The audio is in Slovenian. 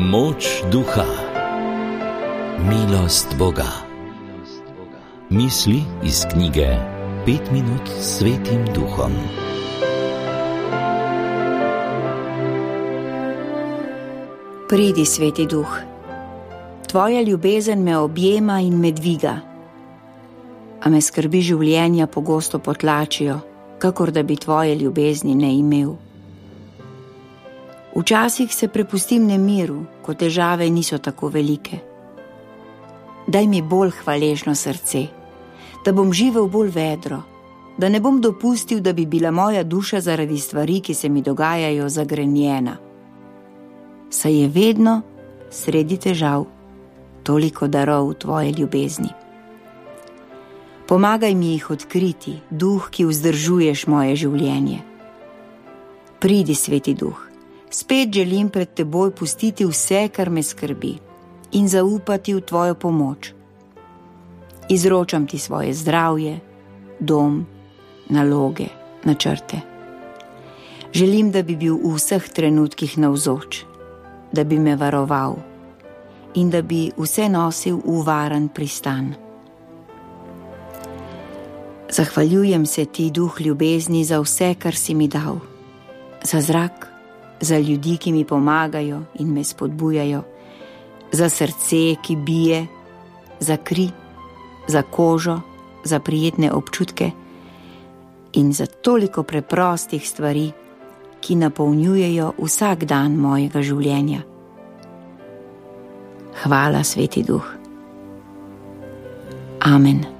Moč duha, milost Boga. Misli iz knjige 5 minut s Svetim Duhom. Pridi, Sveti Duh. Tvoja ljubezen me objema in me dviga, a me skrbi življenja pogosto potlačijo, kakor da bi tvoje ljubezni ne imel. Včasih se prepustim nemiru, ko težave niso tako velike. Daj mi bolj hvaležno srce, da bom živel bolj vedro, da ne bom dopustil, da bi bila moja duša zaradi stvari, ki se mi dogajajo, zagrenjena. Saj je vedno, sredi težav, toliko darov tvoje ljubezni. Pomagaj mi jih odkriti, Duh, ki vzdržuješ moje življenje. Pridi, Sveti Duh, spet želim pred teboj pustiti vse, kar me skrbi, in zaupati v tvojo pomoč. Izročam ti svoje zdravje, dom, naloge, načrte. Želim, da bi bil v vseh trenutkih navzoč, da bi me varoval in da bi vse nosil v varen pristan. Zahvaljujem se ti, Duh ljubezni, za vse, kar si mi dal, za zrak, za ljudi, ki mi pomagajo in me spodbujajo, za srce, ki bije, za kri, za kožo, za prijetne občutke in za toliko preprostih stvari, ki napolnjujejo vsak dan mojega življenja. Hvala, Sveti Duh. Amen.